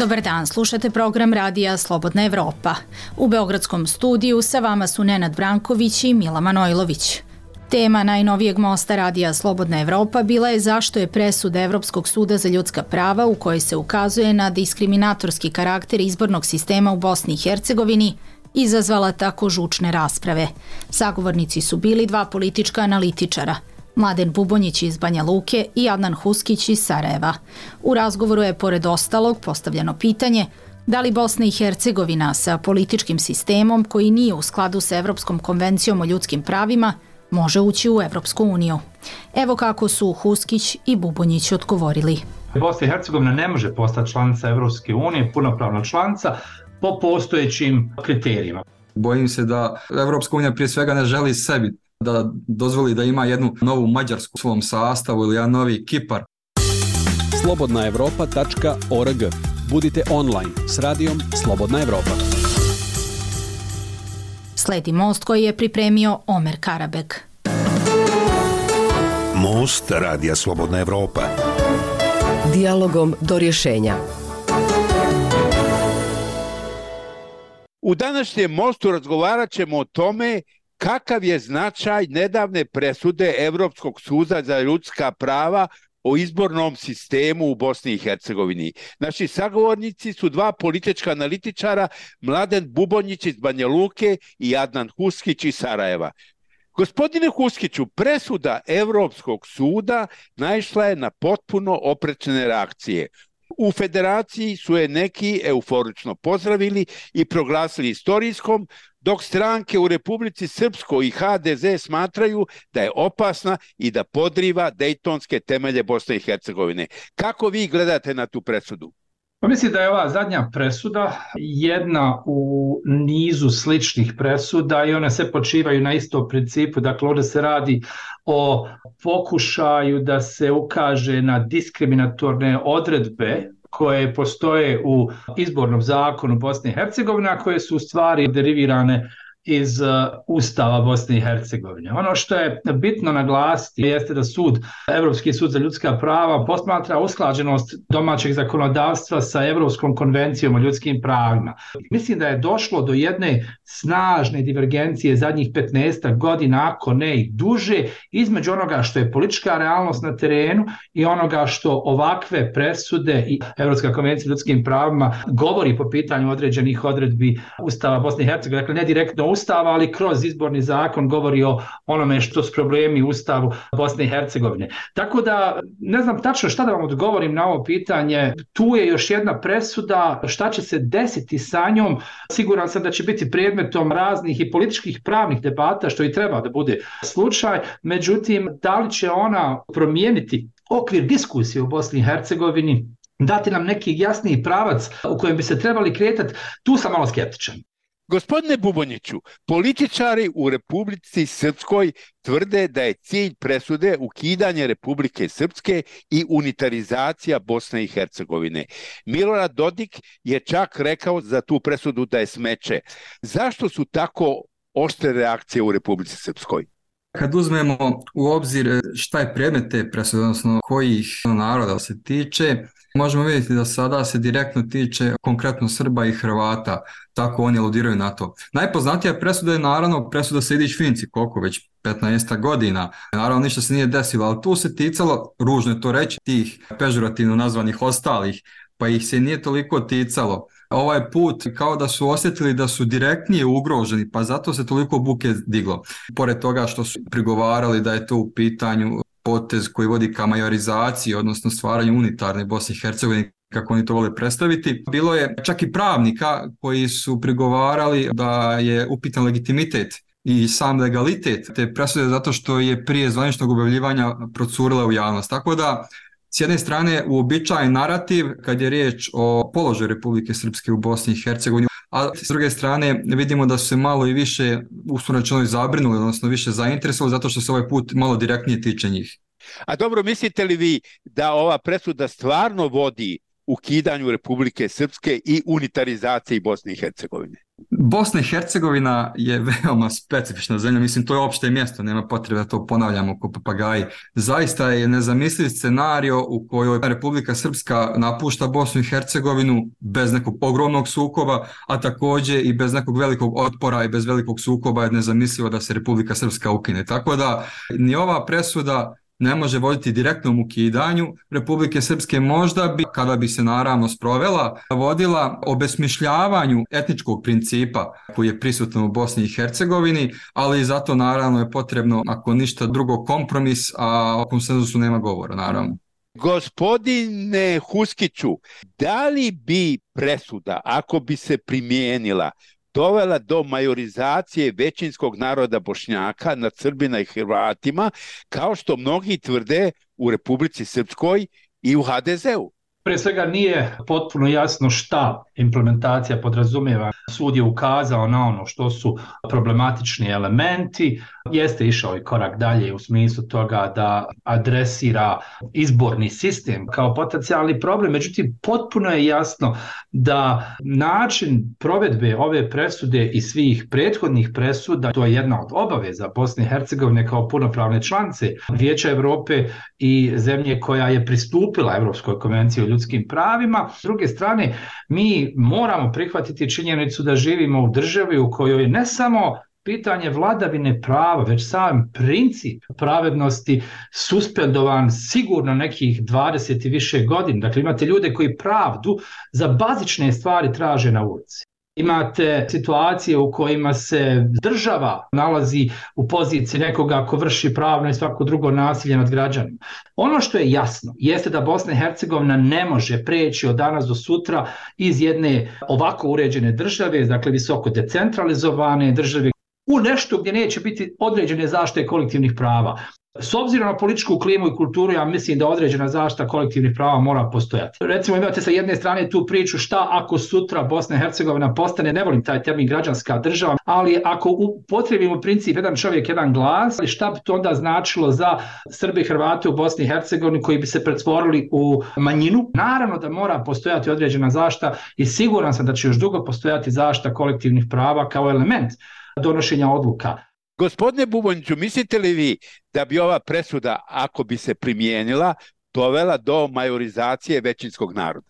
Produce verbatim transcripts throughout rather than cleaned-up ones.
Dobar dan, slušate program Radija Slobodna Evropa. U beogradskom studiju sa vama su Nenad Branković i Mila Manojlović. Tema najnovijeg mosta Radija Slobodna Evropa bila je zašto je presuda Evropskog suda za ljudska prava u kojoj se ukazuje na diskriminatorski karakter izbornog sistema u Bosni i Hercegovini izazvala tako žučne rasprave. Sagovornici su bili dva politička analitičara, Mladen Bubonjić iz Banja Luke i Adnan Huskić iz Sarajeva. U razgovoru je pored ostalog postavljeno pitanje da li Bosna i Hercegovina sa političkim sistemom koji nije u skladu sa Evropskom konvencijom o ljudskim pravima može ući u Evropsku uniju. Evo kako su Huskić i Bubonjić odgovorili. Bosna i Hercegovina ne može postati članica Evropske unije, punopravna članica, po postojećim kriterijima. Bojim se da Evropska unija prije svega ne želi sebi da dozvoli da ima jednu novu Mađarsku u svom sastavu ili jedan novi Kipar. slobodna evropa tačka org. Budite online s radijom Slobodna Evropa. Sledi most koji je pripremio Omer Karabek. Most Radija Slobodna Evropa. Dijalogom do rješenja. U današnjem mostu razgovarat ćemo o tome kakav je značaj nedavne presude Evropskog suda za ljudska prava o izbornom sistemu u Bosni i Hercegovini. Naši sagovornici su dva politička analitičara, Mladen Bubonjić iz Banja Luke i Adnan Huskić iz Sarajeva. Gospodine Huskiću, presuda Evropskog suda naišla je na potpuno oprečne reakcije. U federaciji su je neki euforično pozdravili i proglasili istorijskom, dok stranke u Republici Srpskoj i ha de ze smatraju da je opasna i da podriva dejtonske temelje Bosne i Hercegovine. Kako vi gledate na tu presudu? Pa mislim da je ova zadnja presuda jedna u nizu sličnih presuda i one sve počivaju na istom principu. Dakle, ovdje se radi o pokušaju da se ukaže na diskriminatorne odredbe koje postoje u izbornom zakonu Bosne i Hercegovine, a koje su u stvari derivirane iz uh, Ustava Bosne i Hercegovine. Ono što je bitno naglasiti jeste da sud, Evropski sud za ljudska prava, posmatra usklađenost domaćeg zakonodavstva sa Evropskom konvencijom o ljudskim pravima. Mislim da je došlo do jedne snažne divergencije zadnjih petnaest godina, ako ne i duže, između onoga što je politička realnost na terenu i onoga što ovakve presude i Evropska konvencija o ljudskim pravima govori po pitanju određenih odredbi Ustava Bosne i Hercegovine. Dakle, ne direktno Ustava, ali kroz izborni zakon govori o onome što su problemi u Ustavu Bosne i Hercegovine. Tako da ne znam tačno šta da vam odgovorim na ovo pitanje. Tu je još jedna presuda, šta će se desiti sa njom. Siguran sam da će biti predmetom raznih i političkih pravnih debata, što i treba da bude slučaj. Međutim, da li će ona promijeniti okvir diskusije u Bosni i Hercegovini, dati nam neki jasniji pravac u kojem bi se trebali kretati, tu sam malo skeptičan. Gospodine Bubonjiću, političari u Republici Srpskoj tvrde da je cilj presude ukidanje Republike Srpske i unitarizacija Bosne i Hercegovine. Milorad Dodik je čak rekao za tu presudu da je smeće. Zašto su tako oštre reakcije u Republici Srpskoj? Kad uzmemo u obzir šta je predmet te presude, odnosno kojih naroda se tiče, možemo vidjeti da sada se direktno tiče konkretno Srba i Hrvata, tako oni aludiraju na to. Najpoznatija presuda je naravno presuda Sejdić-Finci, koliko već petnaest godina. Naravno ništa se nije desilo, ali tu se ticalo, ružno je to reći, tih pežorativno nazvanih ostalih, pa ih se nije toliko ticalo. Ovaj put kao da su osjetili da su direktnije ugroženi, pa zato se toliko buke diglo. Pored toga što su prigovarali da je to u pitanju potez koji vodi ka majorizaciji, odnosno stvaranju unitarne Bosne i Hercegovine, kako oni to vole predstaviti. Bilo je čak i pravnika koji su prigovarali da je upitan legitimitet i sam legalitet te presude zato što je prije zvaničnog objavljivanja procurila u javnost. Tako da s jedne strane uobičajen narativ kad je riječ o položaju Republike Srpske u Bosni i Hercegovini, a s druge strane vidimo da su se malo i više uslovno zabrinuli, odnosno više zainteresovali zato što se ovaj put malo direktnije tiče njih. A dobro, mislite li vi da ova presuda stvarno vodi ukidanju Republike Srpske i unitarizaciji Bosne i Hercegovine? Bosna i Hercegovina je veoma specifična zemlja, mislim to je opšte mjesto, nema potrebe da to ponavljamo ko papagaji. Zaista je nezamisliv scenario u kojoj Republika Srpska napušta Bosnu i Hercegovinu bez nekog ogromnog sukoba, a također i bez nekog velikog otpora i bez velikog sukoba je nezamislivo da se Republika Srpska ukine. Tako da ni ova presuda ne može voditi direktnom ukidanju Republike Srpske, možda bi, kada bi se naravno sprovela, vodila obesmišljavanju etničkog principa koji je prisutan u Bosni i Hercegovini, ali zato naravno je potrebno, ako ništa drugo, kompromis, a o konsenzusu nema govora, naravno. Gospodine Huskiću, da li bi presuda, ako bi se primijenila, dovela do majorizacije većinskog naroda Bošnjaka nad Srbina i Hrvatima, kao što mnogi tvrde u Republici Srpskoj i u ha de zeu? Pre svega nije potpuno jasno šta implementacija podrazumijeva. Sud je ukazao na ono što su problematični elementi, jeste išao i korak dalje u smislu toga da adresira izborni sistem kao potencijalni problem, međutim potpuno je jasno da način provedbe ove presude i svih prethodnih presuda, to je jedna od obaveza Bosne i Hercegovine kao punopravne članice Vijeća Europe i zemlje koja je pristupila Europskoj konvenciji o ljudskim pravima. S druge strane, mi moramo prihvatiti činjenicu da živimo u državi u kojoj ne samo pitanje vladavine prava, već sam princip pravednosti suspendovan sigurno nekih dvadeset i više godina. Dakle, imate ljude koji pravdu za bazične stvari traže na ulici. Imate situacije u kojima se država nalazi u poziciji nekoga ko vrši pravno i svako drugo nasilje nad građanima. Ono što je jasno jeste da Bosna i Hercegovina ne može preći od danas do sutra iz jedne ovako uređene države, dakle visoko decentralizovane države, u nešto gdje neće biti određene zaštite kolektivnih prava. S obzirom na političku klimu i kulturu, ja mislim da određena zaštita kolektivnih prava mora postojati. Recimo imate sa jedne strane tu priču šta ako sutra Bosna i Hercegovina postane, ne volim taj termin građanska država, ali ako upotrijebimo princip jedan čovjek, jedan glas, šta bi to onda značilo za Srbe i Hrvate u Bosni i Hercegovini koji bi se pretvorili u manjinu? Naravno da mora postojati određena zaštita i siguran sam da će još dugo postojati zaštita kolektivnih prava kao element donošenja odluka. Gospodine Buboniću, mislite li vi da bi ova presuda, ako bi se primijenila, dovela do majorizacije većinskog naroda?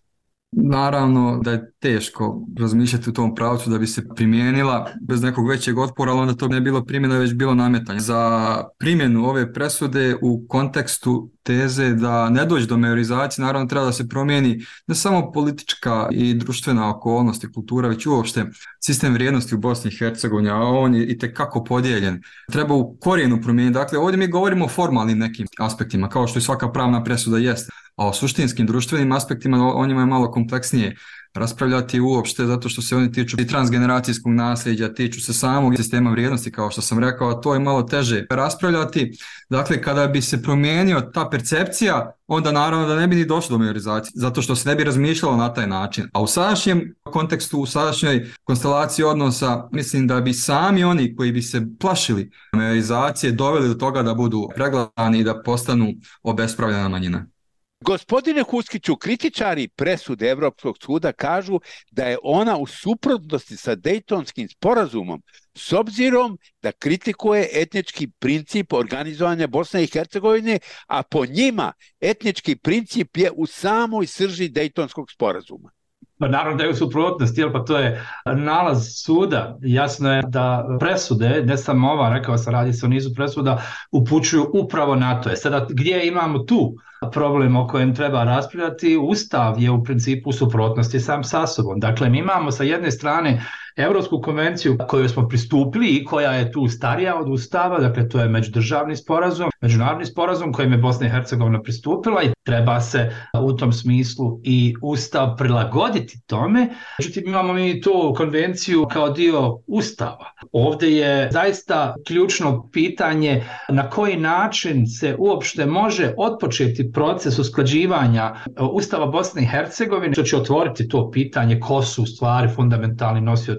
Naravno da je teško razmišljati u tom pravcu da bi se primijenila bez nekog većeg otpora, ali onda to ne bilo primjena, već bilo nametanje. Za primjenu ove presude u kontekstu teze da ne dođe do majorizacije, naravno treba da se promijeni ne samo politička i društvena okolnost i kultura, već uopšte sistem vrijednosti u Bosni i Hercegovini, a on je itekako podijeljen. Treba u korijenu promijeniti. Dakle, ovdje mi govorimo o formalnim nekim aspektima, kao što i svaka pravna presuda jeste. A o suštinskim društvenim aspektima o njima je malo kompleksnije raspravljati uopšte, zato što se oni tiču i transgeneracijskog nasljeđa, tiču se samog sistema vrijednosti, kao što sam rekao, a to je malo teže raspravljati. Dakle, kada bi se promijenio ta percepcija, onda naravno da ne bi ni došlo do majorizacije, zato što se ne bi razmišljalo na taj način. A u sadašnjem kontekstu, u sadašnjoj konstelaciji odnosa, mislim da bi sami oni koji bi se plašili majorizacije doveli do toga da budu pregledani i da postanu obespravljena manjina. Gospodine Huskiću, kritičari presude Evropskog suda kažu da je ona u suprotnosti sa Dejtonskim sporazumom, s obzirom da kritikuje etnički princip organizovanja Bosne i Hercegovine, a po njima etnički princip je u samoj srži Dejtonskog sporazuma. Pa naravno da je u suprotnosti, jer pa to je nalaz suda. Jasno je da presude, ne samo ova, rekao sam, radi se o nizu presuda, upućuju upravo na to. E sada, gdje imamo tu problem o kojem treba raspravljati? Ustav je u principu u suprotnosti sam sa sobom. Dakle, mi imamo sa jedne strane Europsku konvenciju kojoj smo pristupili i koja je tu starija od Ustava, dakle to je međudržavni sporazum, međunarodni sporazum kojim je Bosna i Hercegovina pristupila i treba se u tom smislu i Ustav prilagoditi tome. Međutim, imamo mi tu konvenciju kao dio Ustava. Ovdje je zaista ključno pitanje na koji način se uopšte može otpočeti proces usklađivanja Ustava Bosne i Hercegovine, što će otvoriti to pitanje ko su u stvari fundamentalni nosioci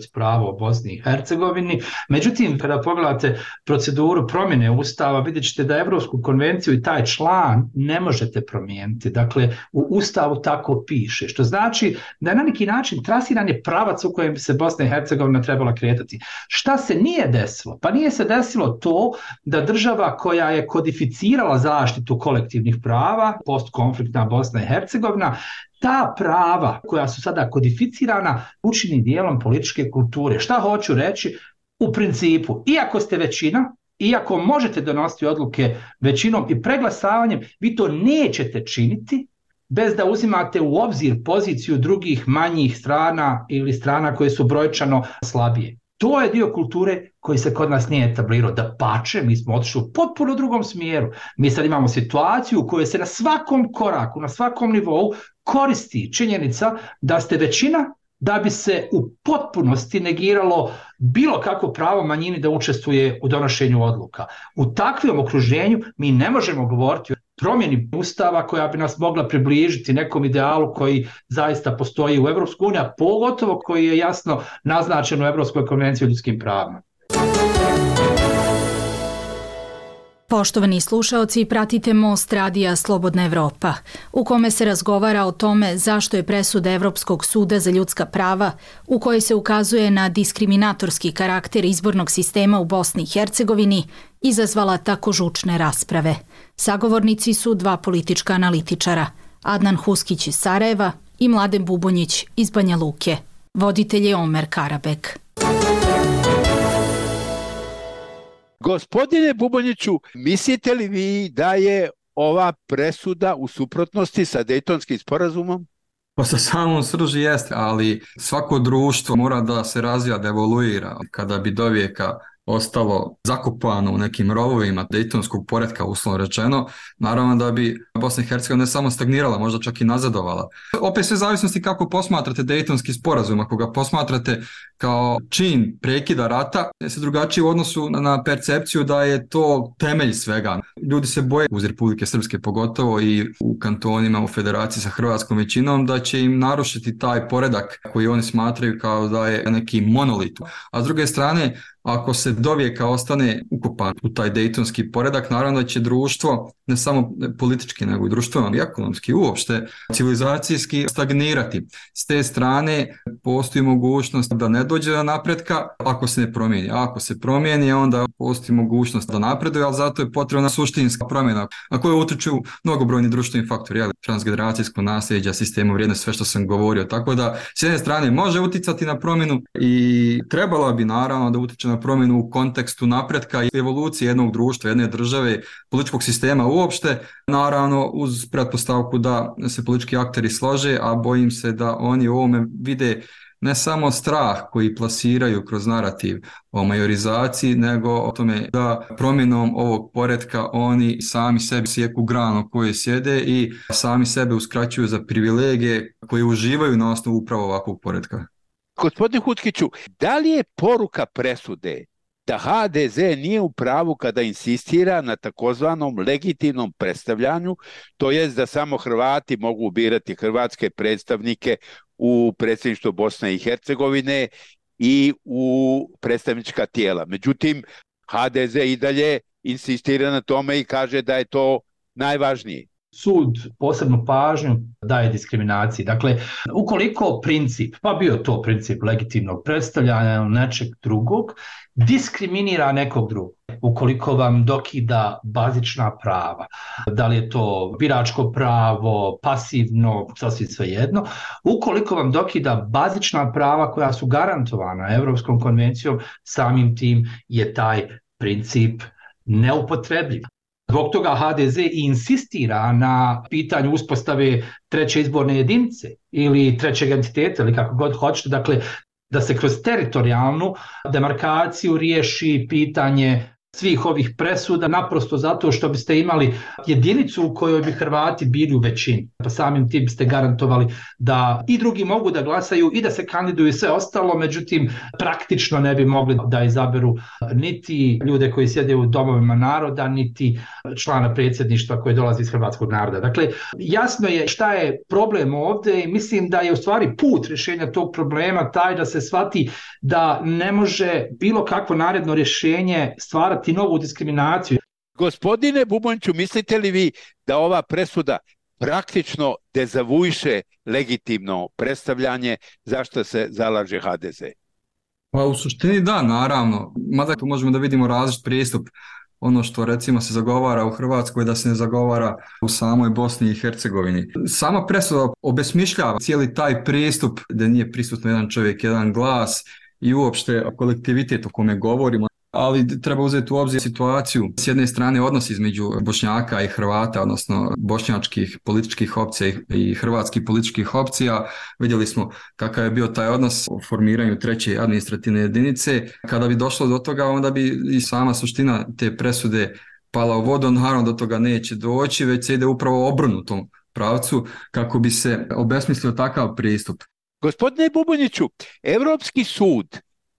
ljudsko pravo u Bosni i Hercegovini. Međutim, kada pogledate proceduru promjene Ustava, vidjet ćete da Evropsku konvenciju i taj član ne možete promijeniti. Dakle, u Ustavu tako piše, što znači da je na neki način trasiran je pravac u kojem bi se Bosna i Hercegovina trebala kretati. Šta se nije desilo? Pa nije se desilo to da država koja je kodificirala zaštitu kolektivnih prava, postkonfliktna Bosna i Hercegovina, ta prava koja su sada kodificirana učini dijelom političke kulture. Šta hoću reći? U principu, iako ste većina, iako možete donositi odluke većinom i preglasavanjem, vi to nećete činiti bez da uzimate u obzir poziciju drugih manjih strana ili strana koje su brojčano slabije. To je dio kulture koji se kod nas nije etablirao. Da pače, mi smo otišli u potpuno drugom smjeru. Mi sad imamo situaciju u kojoj se na svakom koraku, na svakom nivou koristi činjenica da ste većina, da bi se u potpunosti negiralo bilo kakvo pravo manjini da učestvuje u donošenju odluka. U takvom okruženju mi ne možemo govoriti o promjeni Ustava koja bi nas mogla približiti nekom idealu koji zaista postoji u Evropskoj uniji, a pogotovo koji je jasno naznačen u Evropskoj konvenciji o ljudskim pravima. Poštovani slušaoci, pratite Most radija Slobodna Evropa, u kome se razgovara o tome zašto je presuda Evropskog suda za ljudska prava, u kojoj se ukazuje na diskriminatorski karakter izbornog sistema u Bosni i Hercegovini, izazvala tako žučne rasprave. Sagovornici su dva politička analitičara, Adnan Huskić iz Sarajeva i Mladen Bubonjić iz Banja Luke. Voditelj je Omer Karabek. Gospodine Bubonjiću, mislite li vi da je ova presuda u suprotnosti sa Dejtonskim sporazumom? Pa sa samom srži jeste, ali svako društvo mora da se razvija, da evoluira. Kada bi dovijeka ostalo zakopano u nekim rovovima dejtonskog poretka, uslovno rečeno, naravno da bi Bosna i Hercegovina ne samo stagnirala, možda čak i nazadovala. Opet sve zavisnosti kako posmatrate Dejtonski sporazum. Ako ga posmatrate kao čin prekida rata, je se drugačije u odnosu na percepciju da je to temelj svega. Ljudi se boje, uz Republike Srpske pogotovo i u kantonima, u federaciji sa hrvatskom većinom, da će im narušiti taj poredak koji oni smatraju kao da je neki monolit. A s druge strane, ako se dovijeka ostane ukopan u taj dejtonski poredak, naravno da će društvo, ne samo politički, nego i društveno i ekonomski, uopšte civilizacijski stagnirati. S te strane postoji mogućnost da ne dođe do napretka ako se ne promijeni. A ako se promijeni, onda postoji mogućnost da napreduje, ali zato je potrebna suštinska promjena na koju utječu mnogobrojni društveni faktori, jel? Transgeneracijsko nasljeđe, sistemu vrijednosti, sve što sam govorio. Tako da, s jedne strane može utjecati na promjenu i trebalo bi naravno da utječe na promjenu u kontekstu napretka i evolucije jednog društva, jedne države, političkog sistema uopšte, naravno uz pretpostavku da se politički akteri slože, a bojim se da oni u ovome vide ne samo strah koji plasiraju kroz narativ o majorizaciji, nego o tome da promjenom ovog poretka oni sami sebi sjeku granu koje sjede i sami sebe uskraćuju za privilegije koje uživaju na osnovu upravo ovakvog poretka. Gospodine Huskiću, da li je poruka presude da ha de ze nije u pravu kada insistira na takozvanom legitimnom predstavljanju, to jest da samo Hrvati mogu birati hrvatske predstavnike u predsjedništvo Bosne i Hercegovine i u predstavnička tijela. Međutim, ha de ze i dalje insistira na tome i kaže da je to najvažnije. Sud posebnu pažnju daje diskriminaciji. Dakle, ukoliko princip, pa bio to princip legitimnog predstavljanja nečeg drugog, diskriminira nekog drugog, ukoliko vam dokida bazična prava, da li je to biračko pravo, pasivno, sasvim svejedno, ukoliko vam dokida bazična prava koja su garantovana Evropskom konvencijom, samim tim je taj princip neupotrebljiv. Zbog toga ha de ze i insistira na pitanju uspostave treće izborne jedinice ili trećeg entiteta ili kako god hoćete, dakle da se kroz teritorijalnu demarkaciju riješi pitanje svih ovih presuda, naprosto zato što biste imali jedinicu u kojoj bi Hrvati bili u većini. Pa samim tim ste garantovali da i drugi mogu da glasaju i da se kandiduju i sve ostalo, međutim praktično ne bi mogli da izaberu niti ljude koji sjede u domovima naroda, niti člana predsjedništva koji dolazi iz hrvatskog naroda. Dakle, jasno je šta je problem ovdje i mislim da je u stvari put rješenja tog problema taj da se shvati da ne može bilo kakvo naredno rješenje stvarati novu diskriminaciju. Gospodine Bubončiću, mislite li vi da ova presuda praktično dezavuiše legitimno predstavljanje zašto se zalaže ha de ze? Pa u suštini da, naravno. Mada tu možemo da vidimo različit pristup. Ono što recimo se zagovara u Hrvatskoj da se ne zagovara u samoj Bosni i Hercegovini. Sama presuda obesmišljava cijeli taj pristup da nije prisutno jedan čovjek, jedan glas i uopšte kolektivitet o kome govorimo. Ali treba uzeti u obzir situaciju s jedne strane odnos između Bošnjaka i Hrvata, odnosno bošnjačkih političkih opcija i hrvatskih političkih opcija. Vidjeli smo kakav je bio taj odnos u formiranju treće administrativne jedinice. Kada bi došlo do toga, onda bi i sama suština te presude pala u vodu. Naravno do toga neće doći, već se ide upravo obrnutom pravcu kako bi se obesmislio takav pristup. Gospodine Bubonjiću, Europski sud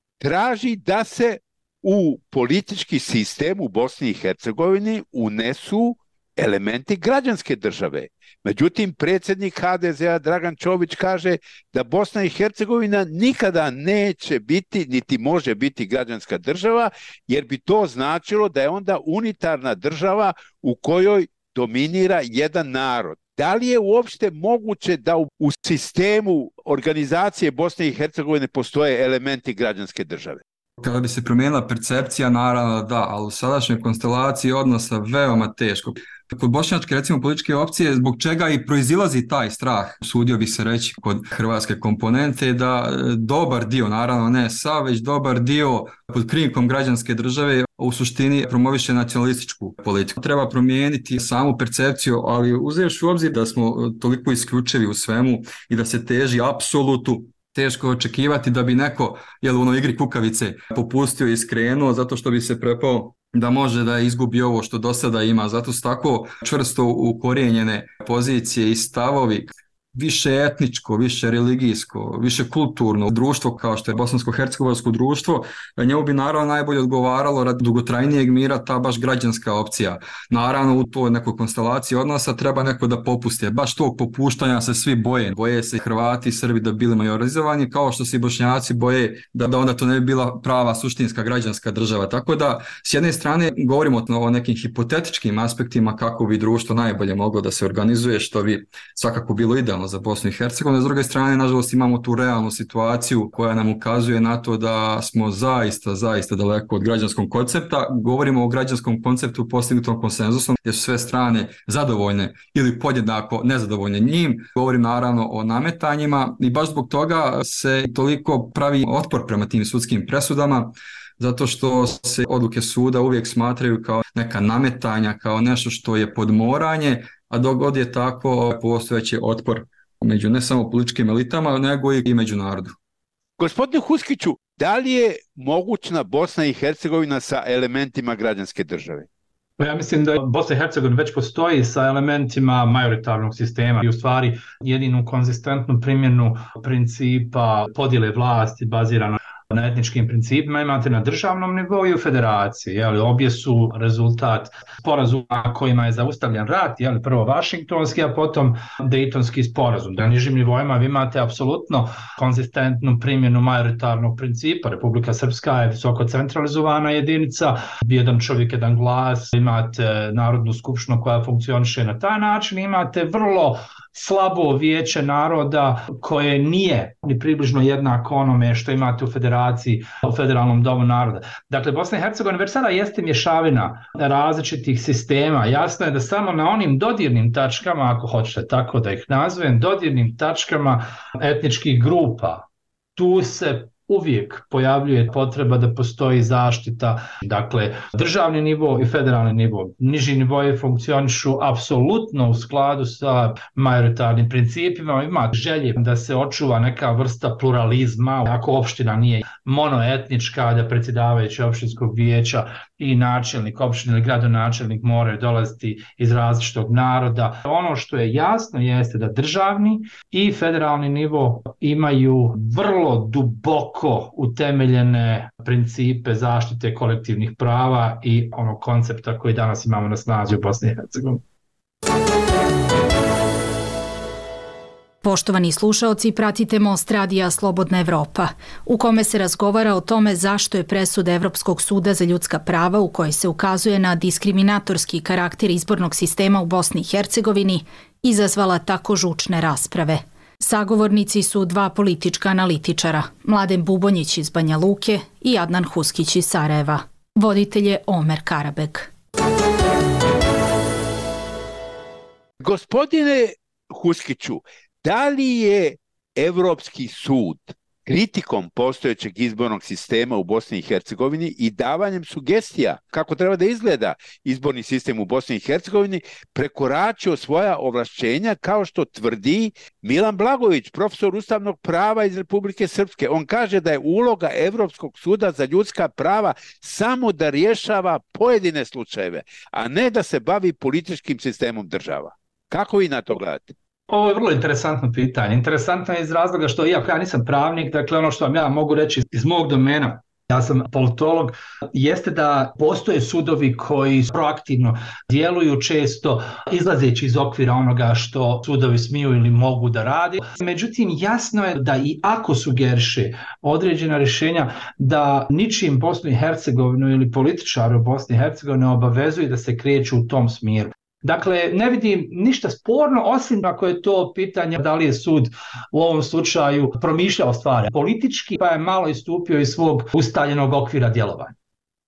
traži da se u politički sistem u Bosni i Hercegovini unesu elementi građanske države. Međutim, predsjednik ha de zea Dragan Čović kaže da Bosna i Hercegovina nikada neće biti, niti može biti građanska država, jer bi to značilo da je onda unitarna država u kojoj dominira jedan narod. Da li je uopšte moguće da u, u sistemu organizacije Bosne i Hercegovine postoje elementi građanske države? Kada bi se promijenila percepcija, naravno da, ali u sadašnjoj konstelaciji odnosa veoma teško. Kod bošnjačke, recimo, političke opcije, zbog čega i proizilazi taj strah, usudio bih se reći kod hrvatske komponente, da dobar dio, naravno ne sav, već dobar dio pod krinkom građanske države u suštini promoviše nacionalističku politiku. Treba promijeniti samu percepciju, ali uzevši u obzir da smo toliko isključivi u svemu i da se teži apsolutu, teško očekivati da bi neko, jel, u onoj igri kukavice popustio i skrenuo zato što bi se prepao da može da izgubi ovo što do sada ima. Zato su tako čvrsto ukorijenjene pozicije i stavovi. Više etničko, više religijsko, više kulturno društvo kao što je bosansko-hercegovačko društvo, njemu bi naravno najbolje odgovaralo radi dugotrajnijeg mira ta baš građanska opcija. Naravno u toj nekoj konstelaciji odnosa treba neko da popusti. Baš tog popuštanja se svi boje. Boje se Hrvati i Srbi da bili majorizovani, kao što se i Bošnjaci boje da, da onda to ne bi bila prava suštinska građanska država. Tako da s jedne strane govorimo o nekim hipotetičkim aspektima kako bi društvo najbolje moglo da se organizuje, što bi svakako bilo idealno za Bosnu i Hercegovinu. S druge strane, nažalost, imamo tu realnu situaciju koja nam ukazuje na to da smo zaista, zaista daleko od građanskog koncepta. Govorimo o građanskom konceptu postignutom konsenzusom, gdje su sve strane zadovoljne ili podjednako nezadovoljne njim. Govorim naravno o nametanjima i baš zbog toga se toliko pravi otpor prema tim sudskim presudama, zato što se odluke suda uvijek smatraju kao neka nametanja, kao nešto što je podmoranje, a dok god je tako postojeći otpor među ne samo političkim elitama, nego i među narodu. Gospodine Huskiću, da li je mogućna Bosna i Hercegovina sa elementima građanske države? Ja mislim da Bosna i Hercegovina već postoji sa elementima majoritarnog sistema i u stvari jedinu konzistentnu primjenu principa podjele vlasti bazirano na etničkim principima imate na državnom nivou i u federaciji. Jeli, obje su rezultat sporazuma kojima je zaustavljen rat, jeli, prvo Vašingtonski, a potom Dejtonski sporazum. Na nižim nivoima vi imate apsolutno konzistentnu primjenu majoritarnog principa. Republika Srpska je visoko centralizovana jedinica, jedan čovjek, jedan glas, imate Narodnu skupštinu koja funkcioniše na taj način, imate vrlo slabo vijeće naroda koje nije ni približno jednako onome što imate u federaciji, u federalnom domu naroda. Dakle, Bosna i Hercegovina već sada jeste mješavina različitih sistema. Jasno je da samo na onim dodirnim tačkama, ako hoćete tako da ih nazovem, dodirnim tačkama etničkih grupa, tu se uvijek pojavljuje potreba da postoji zaštita, dakle državni nivo i federalni nivo. Niži nivoji funkcionišu apsolutno u skladu sa majoritarnim principima, ima želje da se očuva neka vrsta pluralizma, ako opština nije monoetnička, da predsjedavajući opštinskog vijeća i načelnik opštine ili gradonačelnik moraju dolaziti iz različitog naroda. Ono što je jasno jeste da državni i federalni nivo imaju vrlo duboko utemeljene principe zaštite kolektivnih prava i onog koncepta koji danas imamo na snazi u Bosni i Hercegovini. Poštovani slušaoci, pratite Most radija Slobodna Evropa, u kome se razgovara o tome zašto je presuda Evropskog suda za ljudska prava u kojoj se ukazuje na diskriminatorski karakter izbornog sistema u Bosni i Hercegovini izazvala tako žučne rasprave. Sagovornici su dva politička analitičara, Mladen Bubonjić iz Banja Luke i Adnan Huskić iz Sarajeva. Voditelj je Omer Karabeg. Gospodine Huskiću, da li je Evropski sud kritikom postojećeg izbornog sistema u Bosni i Hercegovini i davanjem sugestija kako treba da izgleda izborni sistem u Bosni i Hercegovini prekoračio svoja ovlašćenja, kao što tvrdi Milan Blagojević, profesor ustavnog prava iz Republike Srpske? On kaže da je uloga Evropskog suda za ljudska prava samo da rješava pojedine slučajeve, a ne da se bavi političkim sistemom država. Kako vi na to gledate? Ovo je vrlo interesantno pitanje. Interesantno je iz razloga što, iako ja nisam pravnik, dakle ono što vam ja mogu reći iz mog domena, ja sam politolog, jeste da postoje sudovi koji proaktivno djeluju, često izlazeći iz okvira onoga što sudovi smiju ili mogu da radi. Međutim, jasno je da i ako sugeriše određena rješenja, da ničim Bosnu i Hercegovinu ili političaru Bosni i Hercegovine obavezuju da se kreću u tom smjeru. Dakle, ne vidim ništa sporno, osim ako je to pitanje da li je sud u ovom slučaju promišljao stvari politički, pa je malo istupio iz svog ustaljenog okvira djelovanja.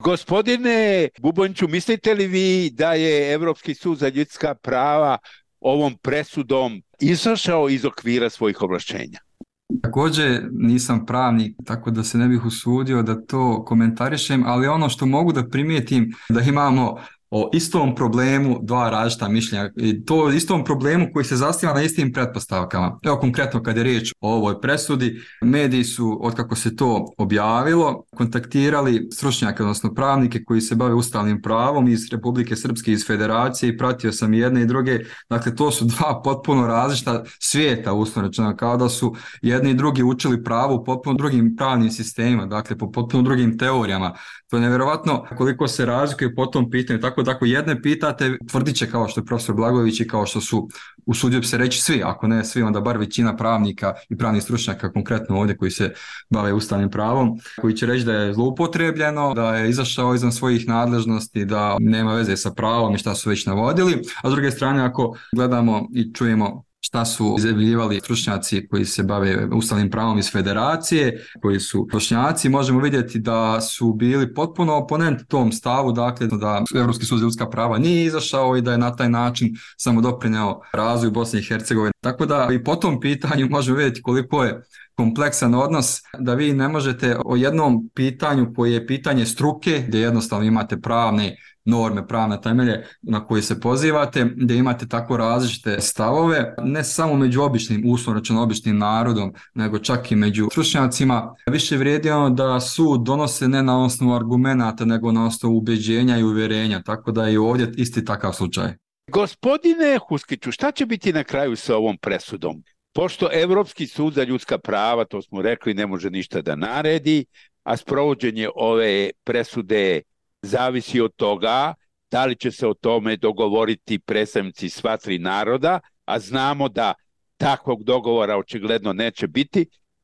Gospodine Bubonjiću, mislite li vi da je Evropski sud za ljudska prava ovom presudom izašao iz okvira svojih ovlašćenja? Također nisam pravnik, tako da se ne bih usudio da to komentarišem, ali ono što mogu da primijetim da imamo o istom problemu dva različita mišljenja i to istom problemu koji se zasniva na istim pretpostavkama. Evo konkretno kad je riječ o ovoj presudi, mediji su, otkako se to objavilo, kontaktirali stručnjake, odnosno pravnike koji se bave ustavnim pravom iz Republike Srpske, iz Federacije, i pratio sam jedne i druge. Dakle, to su dva potpuno različita svijeta, uslovno rečeno, kao da su jedni i drugi učili pravo u potpuno drugim pravnim sistemima, dakle po potpuno drugim teorijama. To je nevjerovatno koliko se razlikuje po tom pitanju. Tako da ako jedne pitate, tvrdit će, kao što je profesor Blagojević i kao što su, usudio bi se reći svi, ako ne svi, onda bar većina pravnika i pravnih stručnjaka, konkretno ovdje koji se bave ustavnim pravom, koji će reći da je zloupotrebljeno, da je izašao izvan svojih nadležnosti, da nema veze sa pravom i šta su već navodili. A s druge strane, ako gledamo i čujemo šta su izjavljivali stručnjaci koji se bave ustavnim pravom iz Federacije, koji su stručnjaci, možemo vidjeti da su bili potpuno oponent tom stavu, dakle da Evropski sud za ljudska prava nije izašao i da je na taj način samo doprineo razvoju Bosne i Hercegovine. Tako da i po tom pitanju možemo vidjeti koliko je kompleksan odnos, da vi ne možete o jednom pitanju koje je pitanje struke, gdje jednostavno imate pravne norme, pravne temelje na koje se pozivate, gdje imate tako različite stavove, ne samo među običnim, uslovno rečeno običnim narodom, nego čak i među stručnjacima. Više vrijedi ono da sud donose ne na osnovu argumenata, nego na osnovu ubeđenja i uvjerenja, tako da je i ovdje isti takav slučaj. Gospodine Huskiću, šta će biti na kraju sa ovom presudom? Pošto Evropski sud za ljudska prava, to smo rekli, ne može ništa da naredi, a sprovođenje ove presude zavisi od toga da li će se o tome dogovoriti predstavnici sva tri naroda, a znamo da takvog dogovora očigledno neće biti.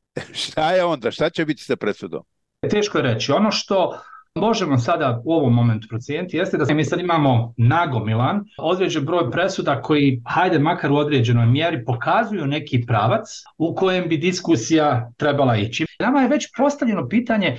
Šta je onda? Šta će biti sa presudom? Teško je reći. Ono što možemo sada u ovom momentu procijeniti jeste da mi sad imamo nagomilan određen broj presuda koji, hajde makar u određenoj mjeri, pokazuju neki pravac u kojem bi diskusija trebala ići. Nama je već postavljeno pitanje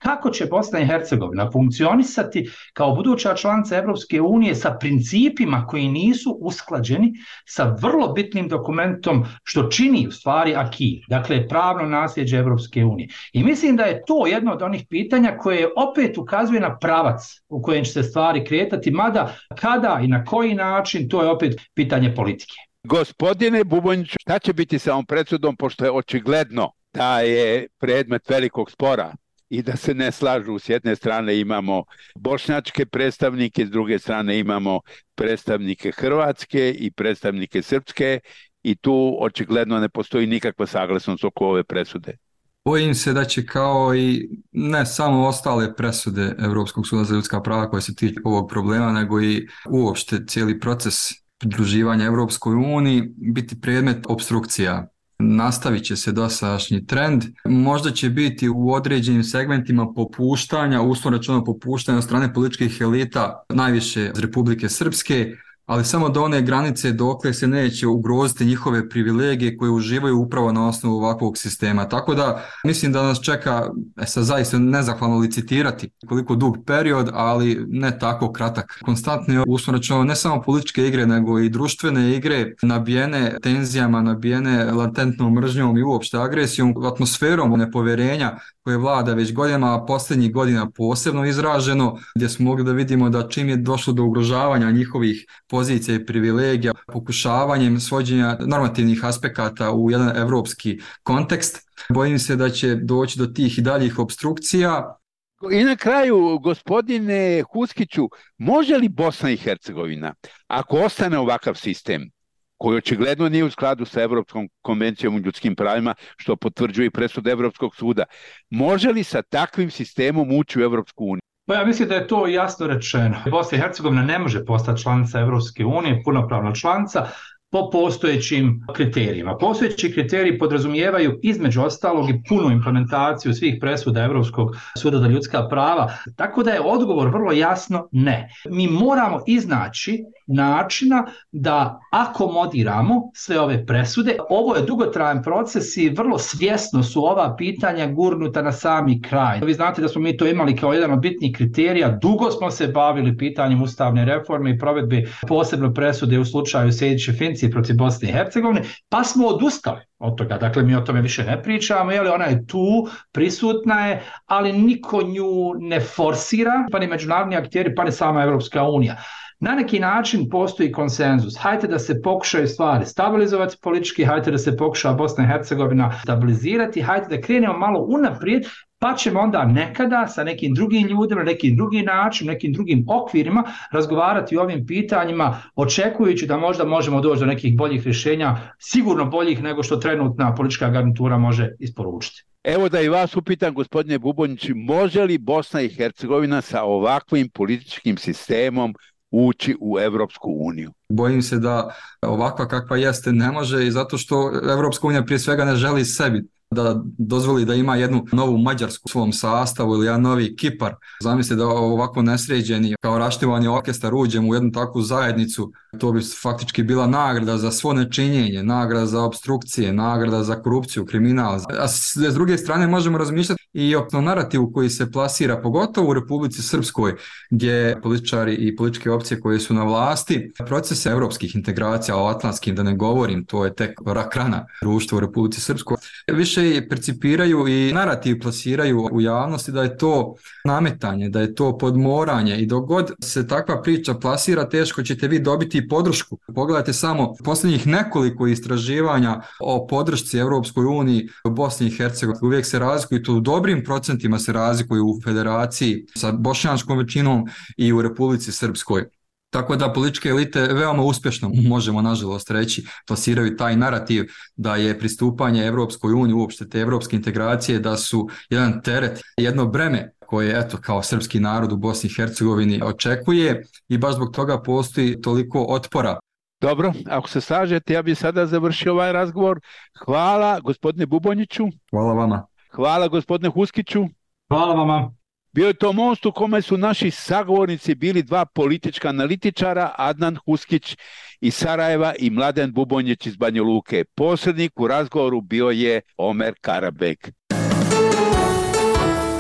kako će Bosna i Hercegovina funkcionisati kao buduća članica Evropske unije sa principima koji nisu usklađeni sa vrlo bitnim dokumentom što čini u stvari aki, dakle pravno nasljeđe Evropske unije. I mislim da je to jedno od onih pitanja koje opet ukazuje na pravac u kojem će se stvari kretati, mada kada i na koji način, to je opet pitanje politike. Gospodine Bubonjiću, šta će biti sa ovom presudom, pošto je očigledno da je predmet velikog spora i da se ne slažu? S jedne strane imamo bošnjačke predstavnike, s druge strane imamo predstavnike hrvatske i predstavnike srpske i tu očigledno ne postoji nikakva saglasnost oko ove presude. Bojim se da će kao i ne samo ostale presude Europskog suda za ljudska prava koje se tiču ovog problema, nego i uopšte cijeli proces pridruživanja Europskoj uniji biti predmet opstrukcija. Nastavit će se dosadašnji trend, možda će biti u određenim segmentima popuštanja, uslovno rečeno popuštanja od strane političkih elita, najviše iz Republike Srpske, ali samo do one granice dokle se neće ugroziti njihove privilegije koje uživaju upravo na osnovu ovakvog sistema. Tako da mislim da nas čeka, e sad zaista nezahvalno licitirati koliko dug period, ali ne tako kratak. Konstantno je uslovno rečeno ne samo političke igre, nego i društvene igre nabijene tenzijama, nabijene latentnom mržnjom i uopšte agresijom, atmosferom nepoverenja koje vlada već godinama, a posljednjih godina posebno izraženo, gdje smo mogli da vidimo da čim je došlo do ugrožavanja njihovih pozicija i privilegija, pokušavanjem svođenja normativnih aspekata u jedan evropski kontekst, bojim se da će doći do tih i daljih opstrukcija. I na kraju, gospodine Huskiću, može li Bosna i Hercegovina, ako ostane ovakav sistem, koji očigledno nije u skladu sa Evropskom konvencijom o ljudskim pravima, što potvrđuje i presuda Evropskog suda, može li sa takvim sistemom ući u Evropsku uniju? Pa ja mislim da je to jasno rečeno. Bosna i Hercegovina ne može postati članica Evropske unije, punopravna članica, po postojećim kriterijima. Postojeći kriteriji podrazumijevaju između ostalog i punu implementaciju svih presuda Evropskog suda za ljudska prava, tako da je odgovor vrlo jasno ne. Mi moramo iznaći načina da akomodiramo sve ove presude. Ovo je dugotrajan proces i vrlo svjesno su ova pitanja gurnuta na sami kraj. Vi znate da smo mi to imali kao jedan od bitnih kriterija, dugo smo se bavili pitanjem ustavne reforme i provedbe posebno presude u slučaju Sejdić-Finci protiv Bosne i Hercegovine, pa smo odustali od toga. Dakle, mi o tome više ne pričamo, jer ona je tu, prisutna je, ali niko nju ne forsira, pa ni međunarodni akteri, pa ni sama Evropska unija. Na neki način postoji konsenzus. Hajde da se pokušaju stvari stabilizovati politički, hajde da se pokuša Bosna i Hercegovina stabilizirati, hajde da krenemo malo unaprijed, pa ćemo onda nekada sa nekim drugim ljudima, nekim drugim način, nekim drugim okvirima razgovarati o ovim pitanjima, očekujući da možda možemo doći do nekih boljih rješenja, sigurno boljih nego što trenutna politička garnitura može isporučiti. Evo da i vas upitam, gospodine Bubonjić, može li Bosna i Hercegovina sa ovakvim političkim sistemom ući u Evropsku uniju? Bojim se da ovakva kakva jeste ne može, i zato što Evropska unija prije svega ne želi sebi da dozvoli da ima jednu novu Mađarsku u svom sastavu ili jedan novi Kipar. Zamislite da ovako nesređeni kao raštivani orkestar uđemo u jednu takvu zajednicu, to bi faktički bila nagrada za svo nečinjenje, nagrada za opstrukcije, nagrada za korupciju, kriminal. A s druge strane možemo razmišljati i o narativu koji se plasira, pogotovo u Republici Srpskoj, gdje političari i političke opcije koje su na vlasti, procese evropskih integracija, o atlantskim da ne govorim, to je tek rak rana društva u Republici Srpskoj, više percipiraju i narativ plasiraju u javnosti da je to nametanje, da je to podmoranje, i dok god se takva priča plasira, teško ćete vi dobiti podršku. Pogledajte samo posljednjih nekoliko istraživanja o podršci Evropskoj uniji u Bosni i Hercegovini. Uvijek se razlikuju, to u dobrim procentima se razlikuju u federaciji sa bošnjačkom većinom i u Republici Srpskoj. Tako da političke elite veoma uspješno, možemo nažalost reći, plasiraju taj narativ da je pristupanje Evropskoj uniji, uopšte te evropske integracije, da su jedan teret, jedno breme koje eto kao srpski narod u Bosni i Hercegovini očekuje, i baš zbog toga postoji toliko otpora. Dobro, ako se slažete, ja bih sada završio ovaj razgovor. Hvala gospodine Bubonjiću. Hvala vama. Hvala gospodine Huskiću. Hvala vama. Bio je to most u kome su naši sagovornici bili dva politička analitičara, Adnan Huskić iz Sarajeva i Mladen Bubonjić iz Banja Luke. Posrednik u razgovoru bio je Omer Karabek.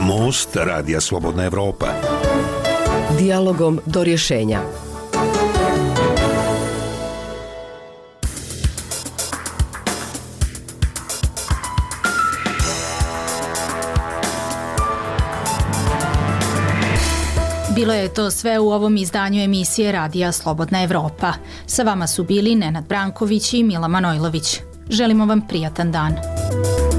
Most Radija Slobodna Evropa. Dijalogom do rješenja. Bilo je to sve u ovom izdanju emisije Radija Slobodna Evropa. Sa vama su bili Nenad Branković i Mila Manojlović. Želimo vam prijatan dan.